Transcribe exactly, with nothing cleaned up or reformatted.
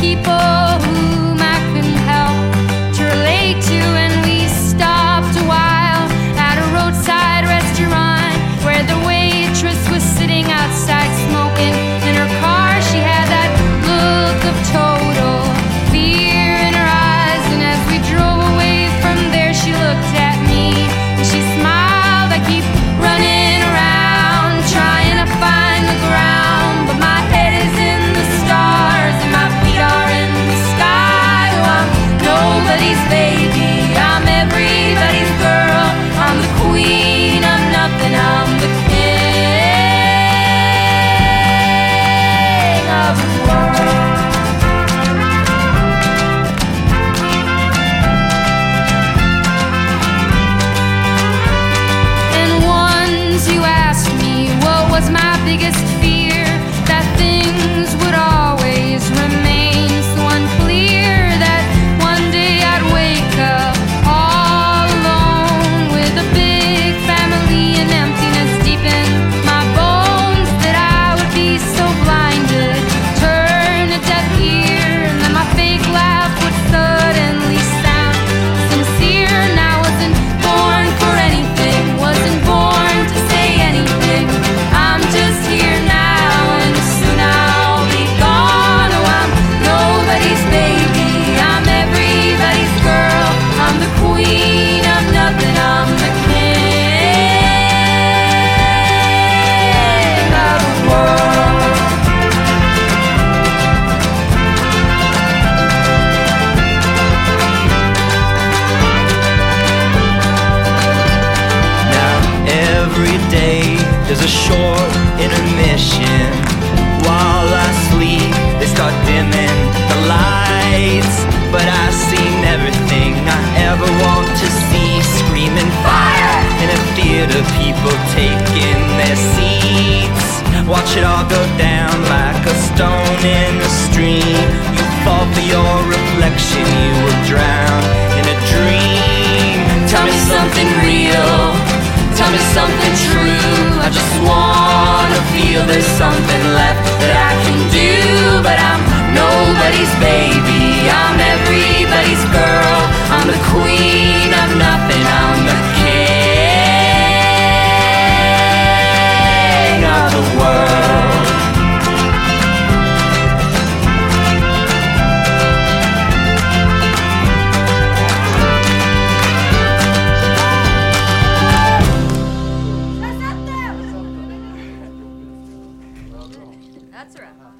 people whom I couldn't help to relate to, and we stopped a while at a roadside restaurant where the waitress was sitting outside smoking. In her car she had that look of total fear in her eyes, and as we drove away from there she looked at me and she smiled. I keep running around trying to find the ground, but my head is in the stars and my feet are in the sky. Oh, I'm nobody's baby, I'm everybody's girl. I'm the queen of nothing, I'm the king of the world. And once you asked me what was my biggest fear, that things would always remain so unclear, that one day I'd wake up all alone with a big family and emptiness deep in my bones, that I would be so blinded, turn a deaf ear, and then my fake laugh would suddenly sound sincere. And I wasn't born for anything, wasn't born to say anything. I'm just here now and soon I'll be gone. Oh, I'm nobody's baby, I'm everybody's girl. I'm the queen of nothing, I'm the king of the world. Now every day there's a short intermission. While I sleep, they start dimming the lights, but I've seen everything I ever want to see. Screaming fire in a theater, people taking their seats. Watch it all go down like a stone in the stream. You fall for your reflection, you will drown in a dream. Tell me something real, tell me something true. I just wanna feel there's something left that I can do. But I'm nobody's baby, I'm everybody's girl. I'm the queen of nothing, I'm the king of the world. That's right.